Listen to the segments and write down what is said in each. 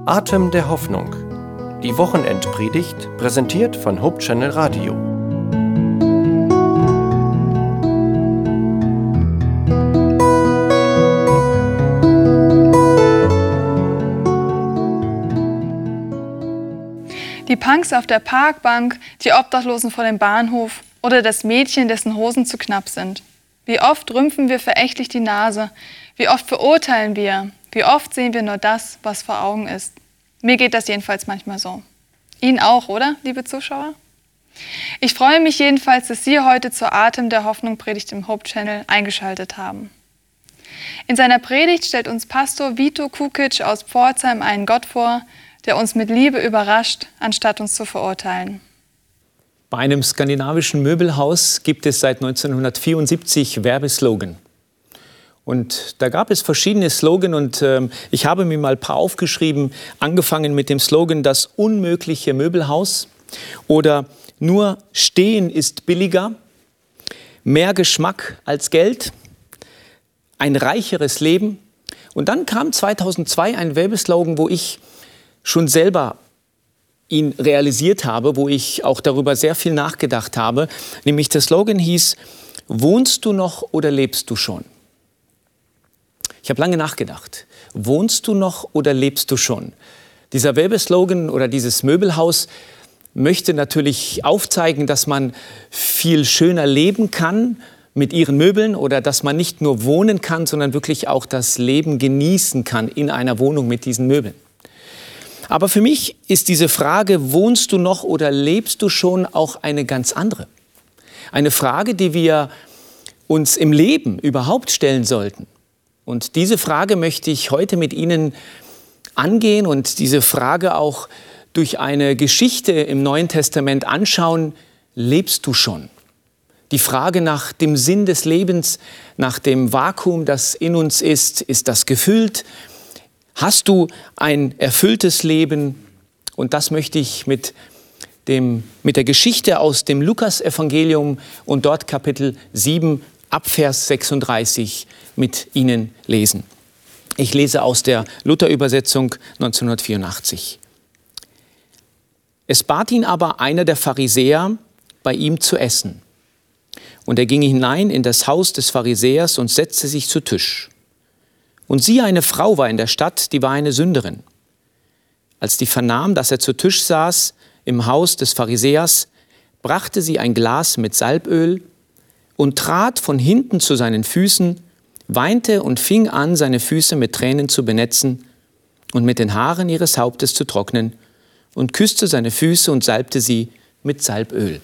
Atem der Hoffnung. Die Wochenendpredigt, präsentiert von Hope Channel Radio. Die Punks auf der Parkbank, die Obdachlosen vor dem Bahnhof oder das Mädchen, dessen Hosen zu knapp sind. Wie oft rümpfen wir verächtlich die Nase, wie oft verurteilen wir, wie oft sehen wir nur das, was vor Augen ist. Mir geht das jedenfalls manchmal so. Ihnen auch, oder, liebe Zuschauer? Ich freue mich jedenfalls, dass Sie heute zur Atem der Hoffnung Predigt im Hope Channel eingeschaltet haben. In seiner Predigt stellt uns Pastor Vito Kukic aus Pforzheim einen Gott vor, der uns mit Liebe überrascht, anstatt uns zu verurteilen. Bei einem skandinavischen Möbelhaus gibt es seit 1974 Werbeslogan. Und da gab es verschiedene Slogan und ich habe mir mal ein paar aufgeschrieben, angefangen mit dem Slogan „Das unmögliche Möbelhaus" oder „Nur stehen ist billiger", „Mehr Geschmack als Geld", „Ein reicheres Leben". Und dann kam 2002 ein Werbeslogan, wo ich schon selber ihn realisiert habe, wo ich auch darüber sehr viel nachgedacht habe. Nämlich der Slogan hieß: Wohnst du noch oder lebst du schon? Ich habe lange nachgedacht. Wohnst du noch oder lebst du schon? Dieser Werbeslogan oder dieses Möbelhaus möchte natürlich aufzeigen, dass man viel schöner leben kann mit ihren Möbeln oder dass man nicht nur wohnen kann, sondern wirklich auch das Leben genießen kann in einer Wohnung mit diesen Möbeln. Aber für mich ist diese Frage, wohnst du noch oder lebst du schon, auch eine ganz andere. Eine Frage, die wir uns im Leben überhaupt stellen sollten. Und diese Frage möchte ich heute mit Ihnen angehen und diese Frage auch durch eine Geschichte im Neuen Testament anschauen. Lebst du schon? Die Frage nach dem Sinn des Lebens, nach dem Vakuum, das in uns ist das gefüllt? Hast du ein erfülltes Leben? Und das möchte ich mit der Geschichte aus dem Lukas-Evangelium und dort Kapitel 7 ab Vers 36 mit Ihnen lesen. Ich lese aus der Luther-Übersetzung 1984. Es bat ihn aber einer der Pharisäer, bei ihm zu essen. Und er ging hinein in das Haus des Pharisäers und setzte sich zu Tisch. Und siehe, eine Frau war in der Stadt, die war eine Sünderin. Als die vernahm, dass er zu Tisch saß im Haus des Pharisäers, brachte sie ein Glas mit Salböl und trat von hinten zu seinen Füßen, weinte und fing an, seine Füße mit Tränen zu benetzen und mit den Haaren ihres Hauptes zu trocknen und küsste seine Füße und salbte sie mit Salböl.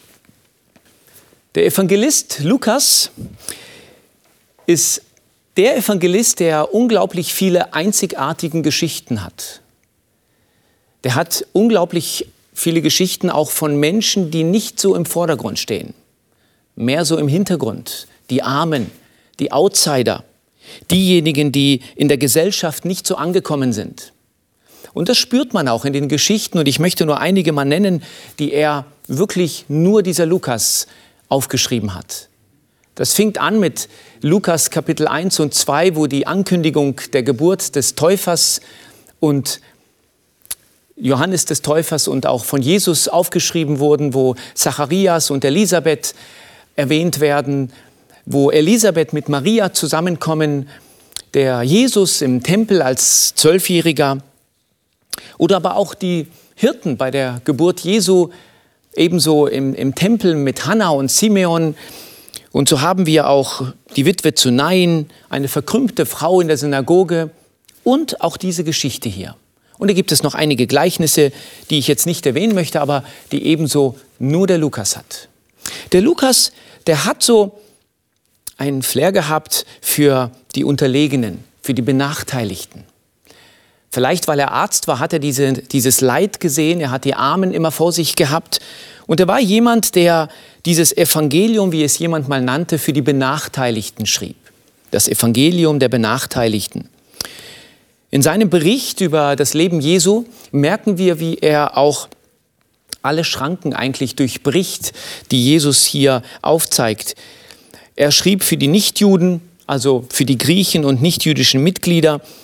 Der Evangelist Lukas ist der Evangelist, der unglaublich viele einzigartige Geschichten hat. Der hat unglaublich viele Geschichten auch von Menschen, die nicht so im Vordergrund stehen, mehr so im Hintergrund. Die Armen, die Outsider, diejenigen, die in der Gesellschaft nicht so angekommen sind. Und das spürt man auch in den Geschichten. Und ich möchte nur einige mal nennen, die wirklich nur dieser Lukas aufgeschrieben hat. Das fängt an mit Lukas Kapitel 1 und 2, wo die Ankündigung der Geburt des Täufers und Johannes des Täufers und auch von Jesus aufgeschrieben wurden, wo Zacharias und Elisabeth erwähnt werden, wo Elisabeth mit Maria zusammenkommen, der Jesus im Tempel als 12-Jähriger oder aber auch die Hirten bei der Geburt Jesu, ebenso im Tempel mit Hannah und Simeon. Und so haben wir auch die Witwe zu Nain, eine verkrümmte Frau in der Synagoge und auch diese Geschichte hier. Und da gibt es noch einige Gleichnisse, die ich jetzt nicht erwähnen möchte, aber die ebenso nur der Lukas hat. Der Lukas, der hat so einen Flair gehabt für die Unterlegenen, für die Benachteiligten. Vielleicht, weil er Arzt war, hat er dieses Leid gesehen, er hat die Armen immer vor sich gehabt. Und er war jemand, der dieses Evangelium, wie es jemand mal nannte, für die Benachteiligten schrieb. Das Evangelium der Benachteiligten. In seinem Bericht über das Leben Jesu merken wir, wie er auch alle Schranken eigentlich durchbricht, die Jesus hier aufzeigt. Er schrieb für die Nichtjuden, also für die Griechen und nichtjüdischen Mitglieder,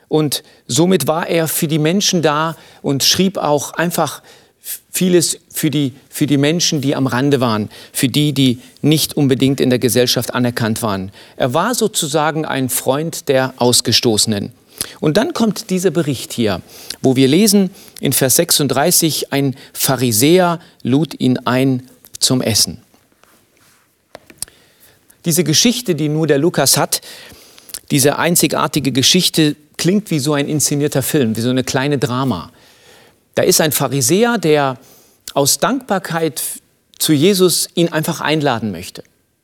Und somit war er für die Menschen da und schrieb auch einfach vieles für die Menschen, die am Rande waren, für die nicht unbedingt in der Gesellschaft anerkannt waren. Er war sozusagen ein Freund der Ausgestoßenen. Und dann kommt dieser Bericht hier, wo wir lesen in Vers 36, ein Pharisäer lud ihn ein zum Essen. Diese Geschichte, die nur der Lukas hat, diese einzigartige Geschichte klingt wie so ein inszenierter Film, wie so eine kleine Drama. Da ist ein Pharisäer, der aus Dankbarkeit zu Jesus ihn einfach einladen möchte.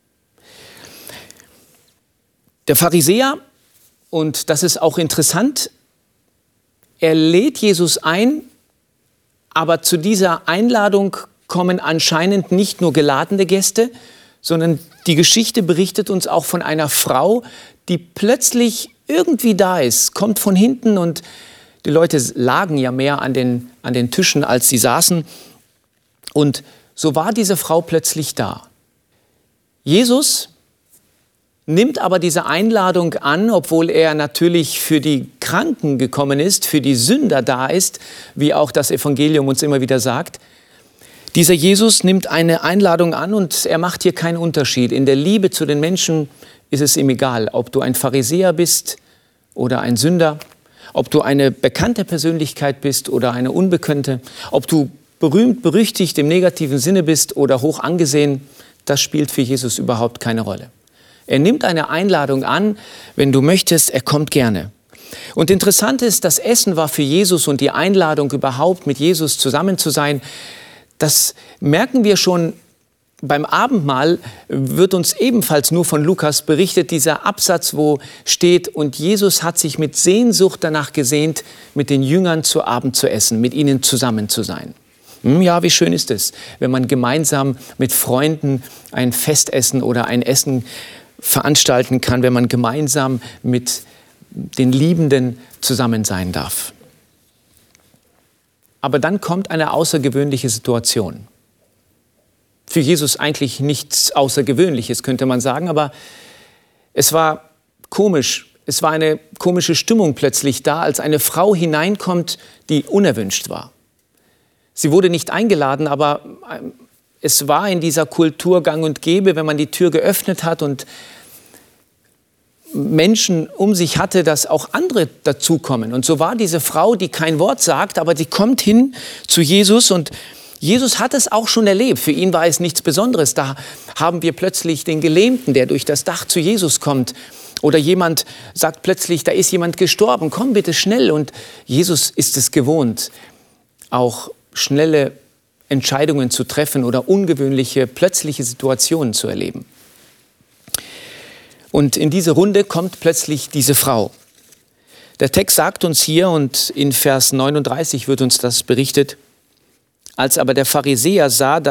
Der Pharisäer, und das ist auch interessant, er lädt Jesus ein, aber zu dieser Einladung kommen anscheinend nicht nur geladene Gäste, sondern die Geschichte berichtet uns auch von einer Frau, die plötzlich irgendwie da ist, kommt von hinten und die Leute lagen ja mehr an den Tischen, als sie saßen. Und so war diese Frau plötzlich da. Jesus nimmt aber diese Einladung an, obwohl er natürlich für die Kranken gekommen ist, für die Sünder da ist, wie auch das Evangelium uns immer wieder sagt. Dieser Jesus nimmt eine Einladung an und er macht hier keinen Unterschied. In der Liebe zu den Menschen ist es ihm egal, ob du ein Pharisäer bist oder ein Sünder, ob du eine bekannte Persönlichkeit bist oder eine unbekannte, ob du berühmt, berüchtigt im negativen Sinne bist oder hoch angesehen, das spielt für Jesus überhaupt keine Rolle. Er nimmt eine Einladung an, wenn du möchtest, er kommt gerne. Und interessant ist, das Essen war für Jesus und die Einladung überhaupt mit Jesus zusammen zu sein, das merken wir schon beim Abendmahl, wird uns ebenfalls nur von Lukas berichtet, dieser Absatz, wo steht, und Jesus hat sich mit Sehnsucht danach gesehnt, mit den Jüngern zu Abend zu essen, mit ihnen zusammen zu sein. Ja, wie schön ist es, wenn man gemeinsam mit Freunden ein Festessen oder ein Essen veranstalten kann, wenn man gemeinsam mit den Liebenden zusammen sein darf. Aber dann kommt eine außergewöhnliche Situation. Für Jesus eigentlich nichts Außergewöhnliches, könnte man sagen, aber es war komisch. Es war eine komische Stimmung plötzlich da, als eine Frau hineinkommt, die unerwünscht war. Sie wurde nicht eingeladen, aber es war in dieser Kultur gang und gäbe, wenn man die Tür geöffnet hat und Menschen um sich hatte, dass auch andere dazukommen. Und so war diese Frau, die kein Wort sagt, aber die kommt hin zu Jesus und Jesus hat es auch schon erlebt. Für ihn war es nichts Besonderes. Da haben wir plötzlich den Gelähmten, der durch das Dach zu Jesus kommt. Oder jemand sagt plötzlich, da ist jemand gestorben, komm bitte schnell. Und Jesus ist es gewohnt, auch schnelle Entscheidungen zu treffen oder ungewöhnliche, plötzliche Situationen zu erleben. Und in diese Runde kommt plötzlich diese Frau. Der Text sagt uns hier, und in Vers 39 wird uns das berichtet, als aber der Pharisäer sah,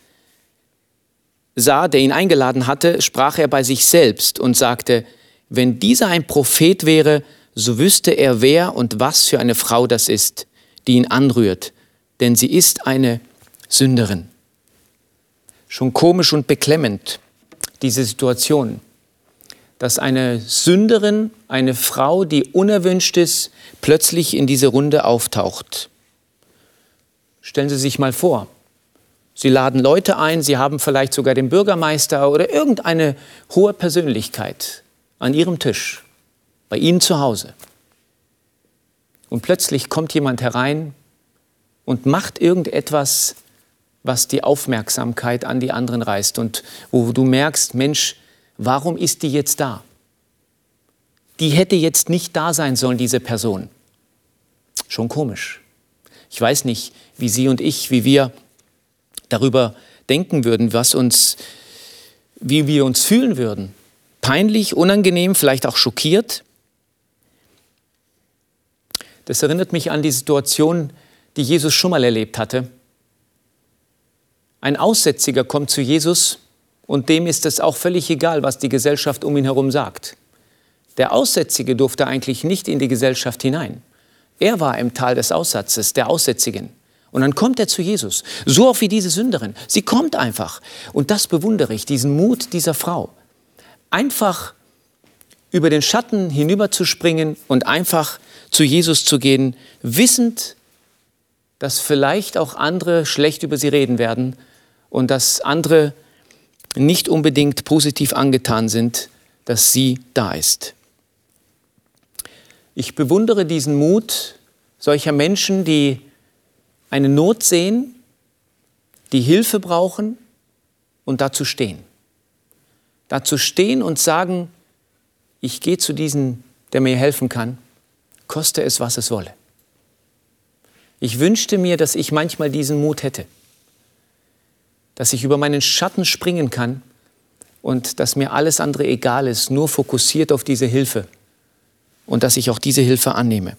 der ihn eingeladen hatte, sprach er bei sich selbst und sagte, wenn dieser ein Prophet wäre, so wüsste er, wer und was für eine Frau das ist, die ihn anrührt, denn sie ist eine Sünderin. Schon komisch und beklemmend, diese Situation, dass eine Sünderin, eine Frau, die unerwünscht ist, plötzlich in diese Runde auftaucht. Stellen Sie sich mal vor, Sie laden Leute ein, Sie haben vielleicht sogar den Bürgermeister oder irgendeine hohe Persönlichkeit an Ihrem Tisch, bei Ihnen zu Hause. Und plötzlich kommt jemand herein und macht irgendetwas, was die Aufmerksamkeit an die anderen reißt und wo du merkst, Mensch, warum ist die jetzt da? Die hätte jetzt nicht da sein sollen, diese Person. Schon komisch. Ich weiß nicht, wie Sie und ich, wie wir darüber denken würden, wie wir uns fühlen würden. Peinlich, unangenehm, vielleicht auch schockiert. Das erinnert mich an die Situation, die Jesus schon mal erlebt hatte. Ein Aussätziger kommt zu Jesus und dem ist es auch völlig egal, was die Gesellschaft um ihn herum sagt. Der Aussätzige durfte eigentlich nicht in die Gesellschaft hinein. Er war im Tal des Aussatzes, der Aussätzigen. Und dann kommt er zu Jesus, so auch wie diese Sünderin. Sie kommt einfach. Und das bewundere ich, diesen Mut dieser Frau. Einfach über den Schatten hinüberzuspringen und einfach zu Jesus zu gehen, wissend, dass vielleicht auch andere schlecht über sie reden werden und dass andere nicht unbedingt positiv angetan sind, dass sie da ist. Ich bewundere diesen Mut solcher Menschen, die eine Not sehen, die Hilfe brauchen und dazu stehen. Dazu stehen und sagen, ich gehe zu diesem, der mir helfen kann, koste es, was es wolle. Ich wünschte mir, dass ich manchmal diesen Mut hätte, dass ich über meinen Schatten springen kann und dass mir alles andere egal ist, nur fokussiert auf diese Hilfe und dass ich auch diese Hilfe annehme.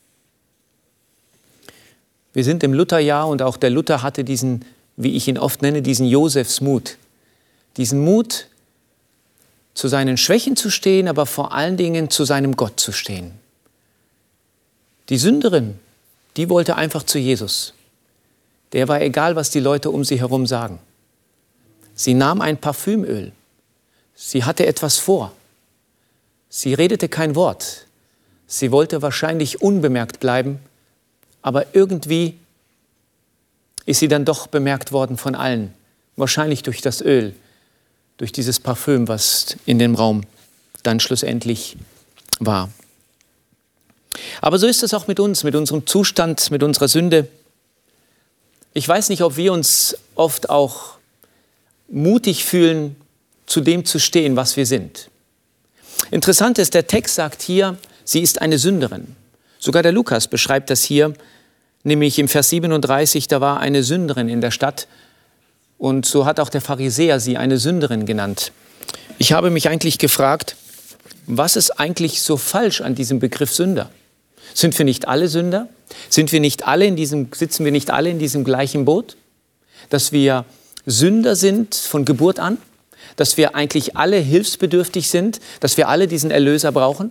Wir sind im Lutherjahr und auch der Luther hatte diesen, wie ich ihn oft nenne, diesen Josefsmut. Diesen Mut, zu seinen Schwächen zu stehen, aber vor allen Dingen zu seinem Gott zu stehen. Die Sünderin, die wollte einfach zu Jesus. Der war egal, was die Leute um sie herum sagen. Sie nahm ein Parfümöl. Sie hatte etwas vor. Sie redete kein Wort. Sie wollte wahrscheinlich unbemerkt bleiben, aber irgendwie ist sie dann doch bemerkt worden von allen. Wahrscheinlich durch das Öl, durch dieses Parfüm, was in dem Raum dann schlussendlich war. Aber so ist es auch mit uns, mit unserem Zustand, mit unserer Sünde. Ich weiß nicht, ob wir uns oft auch mutig fühlen, zu dem zu stehen, was wir sind. Interessant ist, der Text sagt hier, sie ist eine Sünderin. Sogar der Lukas beschreibt das hier, nämlich im Vers 37, da war eine Sünderin in der Stadt und so hat auch der Pharisäer sie eine Sünderin genannt. Ich habe mich eigentlich gefragt, was ist eigentlich so falsch an diesem Begriff Sünder? Sind wir nicht alle Sünder? Sitzen wir nicht alle in diesem gleichen Boot? Dass wir Sünder sind von Geburt an? Dass wir eigentlich alle hilfsbedürftig sind? Dass wir alle diesen Erlöser brauchen?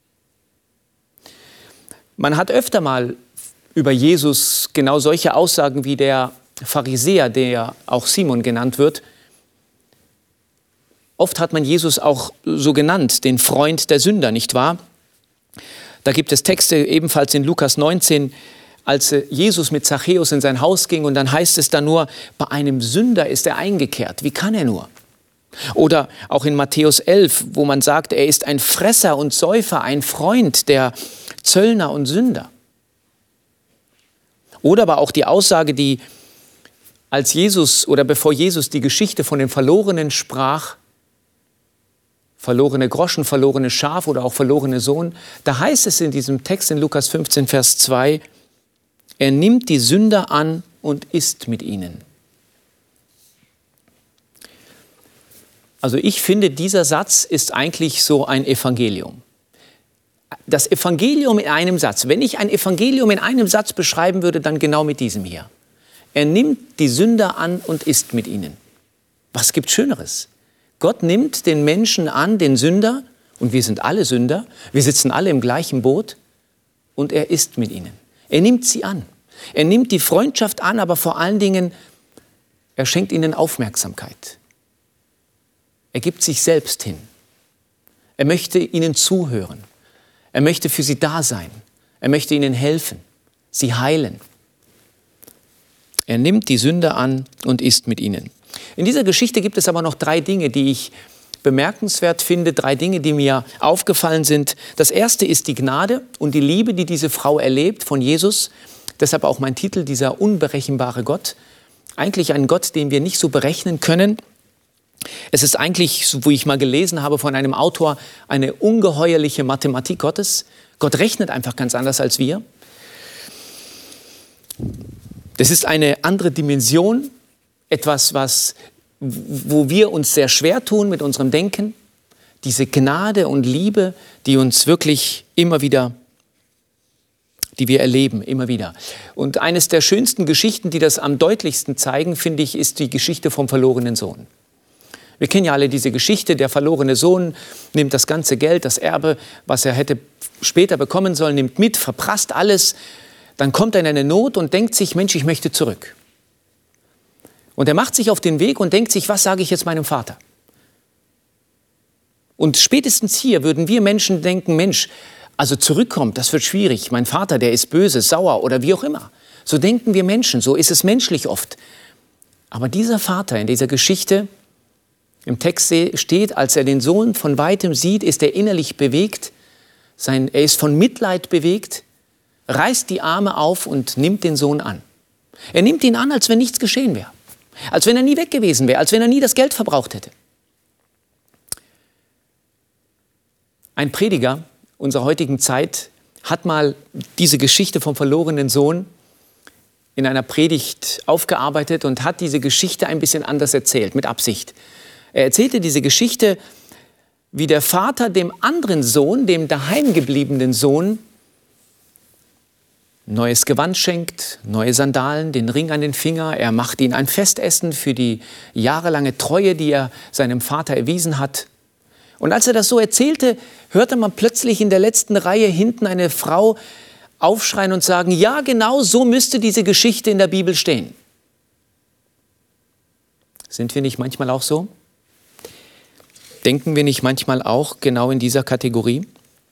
Man hat öfter mal über Jesus genau solche Aussagen wie der Pharisäer, der auch Simon genannt wird. Oft hat man Jesus auch so genannt, den Freund der Sünder, nicht wahr? Da gibt es Texte ebenfalls in Lukas 19, als Jesus mit Zachäus in sein Haus ging und dann heißt es da nur, bei einem Sünder ist er eingekehrt. Wie kann er nur? Oder auch in Matthäus 11, wo man sagt, er ist ein Fresser und Säufer, ein Freund der Zöllner und Sünder. Oder aber auch die Aussage, die als Jesus oder bevor Jesus die Geschichte von dem Verlorenen sprach, verlorene Groschen, verlorene Schaf oder auch verlorene Sohn, da heißt es in diesem Text in Lukas 15, Vers 2, er nimmt die Sünder an und isst mit ihnen. Also ich finde, dieser Satz ist eigentlich so ein Evangelium. Das Evangelium in einem Satz. Wenn ich ein Evangelium in einem Satz beschreiben würde, dann genau mit diesem hier. Er nimmt die Sünder an und isst mit ihnen. Was gibt Schöneres? Gott nimmt den Menschen an, den Sünder, und wir sind alle Sünder, wir sitzen alle im gleichen Boot, und er isst mit ihnen. Er nimmt sie an. Er nimmt die Freundschaft an, aber vor allen Dingen, er schenkt ihnen Aufmerksamkeit. Er gibt sich selbst hin. Er möchte ihnen zuhören. Er möchte für sie da sein. Er möchte ihnen helfen, sie heilen. Er nimmt die Sünder an und isst mit ihnen. In dieser Geschichte gibt es aber noch 3 Dinge, die ich bemerkenswert finde, 3 Dinge, die mir aufgefallen sind. Das erste ist die Gnade und die Liebe, die diese Frau erlebt von Jesus. Deshalb auch mein Titel, dieser unberechenbare Gott. Eigentlich ein Gott, den wir nicht so berechnen können. Es ist eigentlich, so wie ich mal gelesen habe von einem Autor, eine ungeheuerliche Mathematik Gottes. Gott rechnet einfach ganz anders als wir. Das ist eine andere Dimension, etwas, wo wir uns sehr schwer tun mit unserem Denken. Diese Gnade und Liebe, die uns wirklich immer wieder, die wir erleben, immer wieder. Und eines der schönsten Geschichten, die das am deutlichsten zeigen, finde ich, ist die Geschichte vom verlorenen Sohn. Wir kennen ja alle diese Geschichte, der verlorene Sohn nimmt das ganze Geld, das Erbe, was er hätte später bekommen sollen, nimmt mit, verprasst alles. Dann kommt er in eine Not und denkt sich, Mensch, ich möchte zurück. Und er macht sich auf den Weg und denkt sich, was sage ich jetzt meinem Vater? Und spätestens hier würden wir Menschen denken, Mensch, also zurückkommt, das wird schwierig. Mein Vater, der ist böse, sauer oder wie auch immer. So denken wir Menschen, so ist es menschlich oft. Aber dieser Vater in dieser Geschichte, im Text steht, als er den Sohn von weitem sieht, ist er innerlich bewegt, er ist von Mitleid bewegt, reißt die Arme auf und nimmt den Sohn an. Er nimmt ihn an, als wenn nichts geschehen wäre, als wenn er nie weg gewesen wäre, als wenn er nie das Geld verbraucht hätte. Ein Prediger unserer heutigen Zeit hat mal diese Geschichte vom verlorenen Sohn in einer Predigt aufgearbeitet und hat diese Geschichte ein bisschen anders erzählt, mit Absicht. Er erzählte diese Geschichte, wie der Vater dem anderen Sohn, dem daheimgebliebenen Sohn, neues Gewand schenkt, neue Sandalen, den Ring an den Finger. Er macht ihn ein Festessen für die jahrelange Treue, die er seinem Vater erwiesen hat. Und als er das so erzählte, hörte man plötzlich in der letzten Reihe hinten eine Frau aufschreien und sagen, ja, genau so müsste diese Geschichte in der Bibel stehen. Sind wir nicht manchmal auch so? Denken wir nicht manchmal auch genau in dieser Kategorie?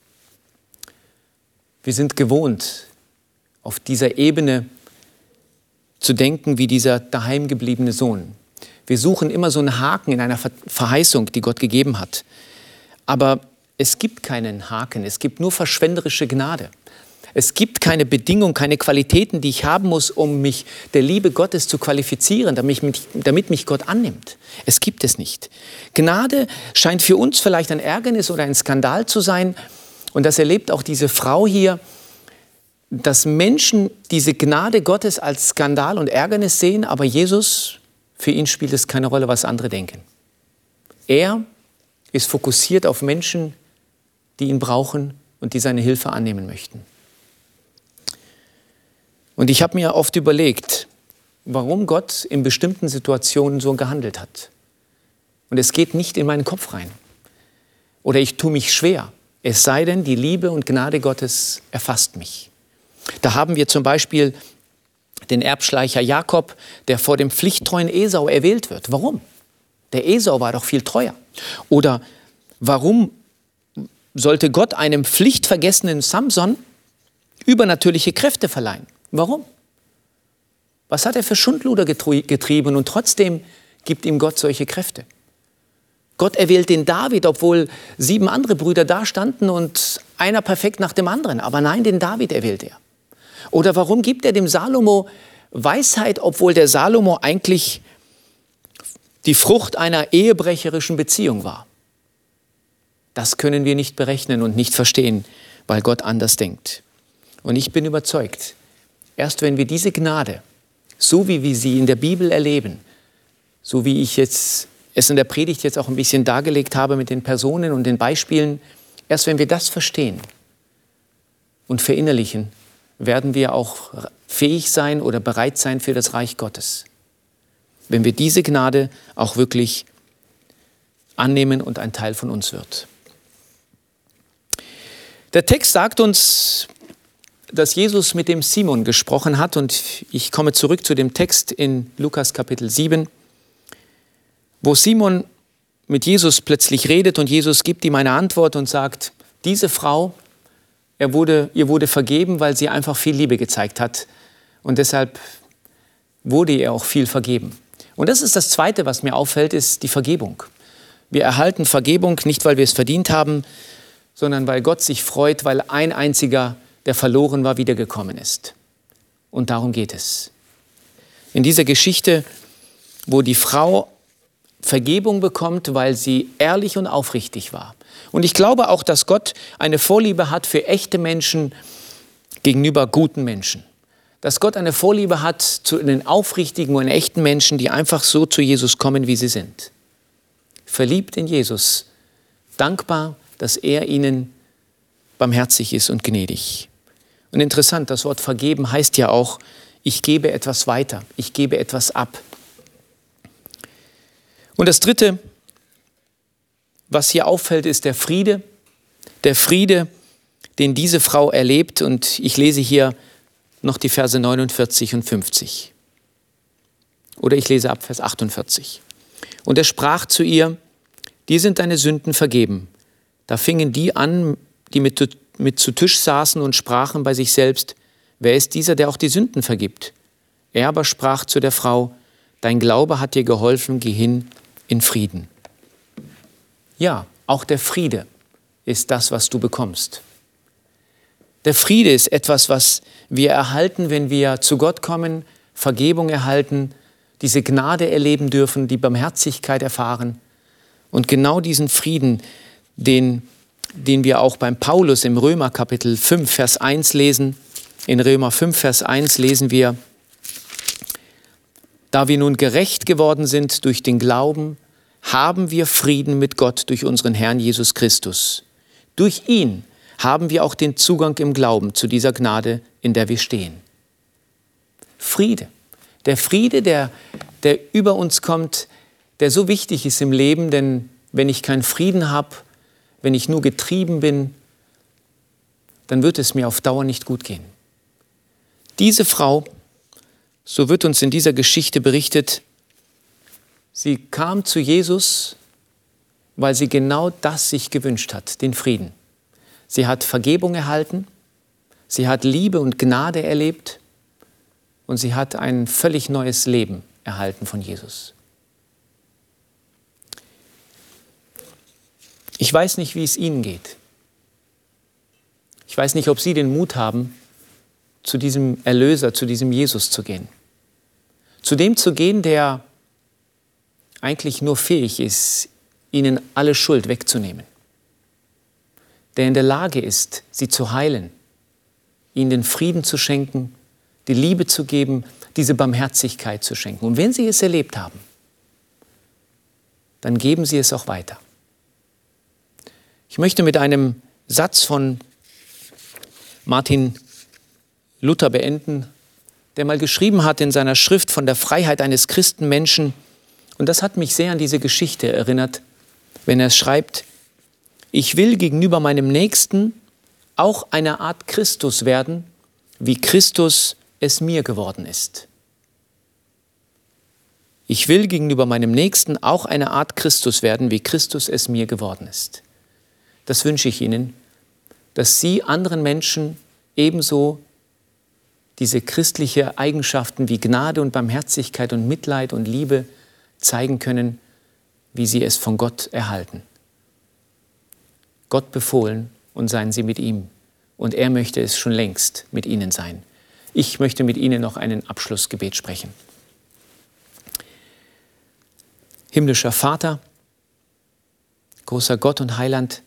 Wir sind gewohnt, auf dieser Ebene zu denken wie dieser daheimgebliebene Sohn. Wir suchen immer so einen Haken in einer Verheißung, die Gott gegeben hat. Aber es gibt keinen Haken, es gibt nur verschwenderische Gnade. Es gibt keine Bedingung, keine Qualitäten, die ich haben muss, um mich der Liebe Gottes zu qualifizieren, damit mich Gott annimmt. Es gibt es nicht. Gnade scheint für uns vielleicht ein Ärgernis oder ein Skandal zu sein. Und das erlebt auch diese Frau hier, dass Menschen diese Gnade Gottes als Skandal und Ärgernis sehen, aber Jesus, für ihn spielt es keine Rolle, was andere denken. Er ist fokussiert auf Menschen, die ihn brauchen und die seine Hilfe annehmen möchten. Und ich habe mir oft überlegt, warum Gott in bestimmten Situationen so gehandelt hat. Und es geht nicht in meinen Kopf rein. Oder ich tue mich schwer, es sei denn, die Liebe und Gnade Gottes erfasst mich. Da haben wir zum Beispiel den Erbschleicher Jakob, der vor dem pflichttreuen Esau erwählt wird. Warum? Der Esau war doch viel treuer. Oder warum sollte Gott einem pflichtvergessenen Samson übernatürliche Kräfte verleihen? Warum? Was hat er für Schundluder getrieben und trotzdem gibt ihm Gott solche Kräfte? Gott erwählt den David, obwohl 7 andere Brüder da standen und einer perfekt nach dem anderen. Aber nein, den David erwählt er. Oder warum gibt er dem Salomo Weisheit, obwohl der Salomo eigentlich die Frucht einer ehebrecherischen Beziehung war? Das können wir nicht berechnen und nicht verstehen, weil Gott anders denkt. Und ich bin überzeugt, erst wenn wir diese Gnade, so wie wir sie in der Bibel erleben, so wie ich es in der Predigt jetzt auch ein bisschen dargelegt habe mit den Personen und den Beispielen, erst wenn wir das verstehen und verinnerlichen, werden wir auch fähig sein oder bereit sein für das Reich Gottes. Wenn wir diese Gnade auch wirklich annehmen und ein Teil von uns wird. Der Text sagt uns, dass Jesus mit dem Simon gesprochen hat und ich komme zurück zu dem Text in Lukas Kapitel 7, wo Simon mit Jesus plötzlich redet und Jesus gibt ihm eine Antwort und sagt, diese Frau, ihr wurde vergeben, weil sie einfach viel Liebe gezeigt hat und deshalb wurde ihr auch viel vergeben. Und das ist das Zweite, was mir auffällt, ist die Vergebung. Wir erhalten Vergebung nicht, weil wir es verdient haben, sondern weil Gott sich freut, weil ein einziger, der verloren war, wiedergekommen ist. Und darum geht es. In dieser Geschichte, wo die Frau Vergebung bekommt, weil sie ehrlich und aufrichtig war. Und ich glaube auch, dass Gott eine Vorliebe hat für echte Menschen gegenüber guten Menschen. Dass Gott eine Vorliebe hat zu den aufrichtigen und echten Menschen, die einfach so zu Jesus kommen, wie sie sind. Verliebt in Jesus, dankbar, dass er ihnen barmherzig ist und gnädig. Und interessant, das Wort vergeben heißt ja auch, ich gebe etwas weiter, ich gebe etwas ab. Und das Dritte, was hier auffällt, ist der Friede, den diese Frau erlebt. Und ich lese hier noch die Verse 49 und 50. Oder ich lese ab Vers 48. Und er sprach zu ihr, dir sind deine Sünden vergeben. Da fingen die an, die mit mit zu Tisch saßen und sprachen bei sich selbst: Wer ist dieser, der auch die Sünden vergibt? Er aber sprach zu der Frau: Dein Glaube hat dir geholfen, geh hin in Frieden. Ja, auch der Friede ist das, was du bekommst. Der Friede ist etwas, was wir erhalten, wenn wir zu Gott kommen, Vergebung erhalten, diese Gnade erleben dürfen, die Barmherzigkeit erfahren. Und genau diesen Frieden, den wir auch beim Paulus im Römer Kapitel 5, Vers 1 lesen. In Römer 5, Vers 1 lesen wir: Da wir nun gerecht geworden sind durch den Glauben, haben wir Frieden mit Gott durch unseren Herrn Jesus Christus. Durch ihn haben wir auch den Zugang im Glauben zu dieser Gnade, in der wir stehen. Friede. Der Friede, der über uns kommt, der so wichtig ist im Leben, denn wenn ich keinen Frieden habe, wenn ich nur getrieben bin, dann wird es mir auf Dauer nicht gut gehen. Diese Frau, so wird uns in dieser Geschichte berichtet, sie kam zu Jesus, weil sie genau das sich gewünscht hat, den Frieden. Sie hat Vergebung erhalten, sie hat Liebe und Gnade erlebt und sie hat ein völlig neues Leben erhalten von Jesus. Ich weiß nicht, wie es Ihnen geht. Ich weiß nicht, ob Sie den Mut haben, zu diesem Erlöser, zu diesem Jesus zu gehen. Zu dem zu gehen, der eigentlich nur fähig ist, Ihnen alle Schuld wegzunehmen. Der in der Lage ist, Sie zu heilen, Ihnen den Frieden zu schenken, die Liebe zu geben, diese Barmherzigkeit zu schenken. Und wenn Sie es erlebt haben, dann geben Sie es auch weiter. Ich möchte mit einem Satz von Martin Luther beenden, der mal geschrieben hat in seiner Schrift von der Freiheit eines Christenmenschen. Und das hat mich sehr an diese Geschichte erinnert, wenn er schreibt: Ich will gegenüber meinem Nächsten auch eine Art Christus werden, wie Christus es mir geworden ist. Ich will gegenüber meinem Nächsten auch eine Art Christus werden, wie Christus es mir geworden ist. Das wünsche ich Ihnen, dass Sie anderen Menschen ebenso diese christliche Eigenschaften wie Gnade und Barmherzigkeit und Mitleid und Liebe zeigen können, wie Sie es von Gott erhalten. Gott befohlen und seien Sie mit ihm. Und er möchte es schon längst mit Ihnen sein. Ich möchte mit Ihnen noch ein Abschlussgebet sprechen. Himmlischer Vater, großer Gott und Heiland,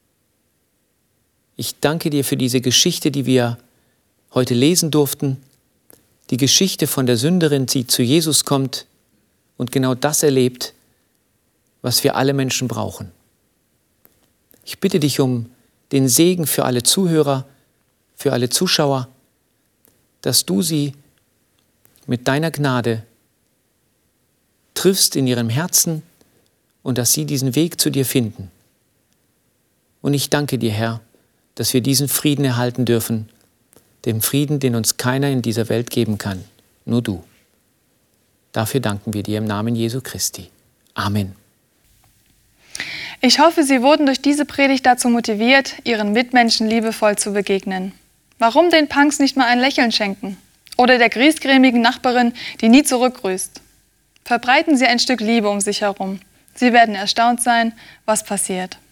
ich danke dir für diese Geschichte, die wir heute lesen durften. Die Geschichte von der Sünderin, die zu Jesus kommt und genau das erlebt, was wir alle Menschen brauchen. Ich bitte dich um den Segen für alle Zuhörer, für alle Zuschauer, dass du sie mit deiner Gnade triffst in ihrem Herzen und dass sie diesen Weg zu dir finden. Und ich danke dir, Herr, dass wir diesen Frieden erhalten dürfen, den Frieden, den uns keiner in dieser Welt geben kann, nur du. Dafür danken wir dir im Namen Jesu Christi. Amen. Ich hoffe, Sie wurden durch diese Predigt dazu motiviert, Ihren Mitmenschen liebevoll zu begegnen. Warum den Punks nicht mal ein Lächeln schenken? Oder der griesgrämigen Nachbarin, die nie zurückgrüßt? Verbreiten Sie ein Stück Liebe um sich herum. Sie werden erstaunt sein, was passiert.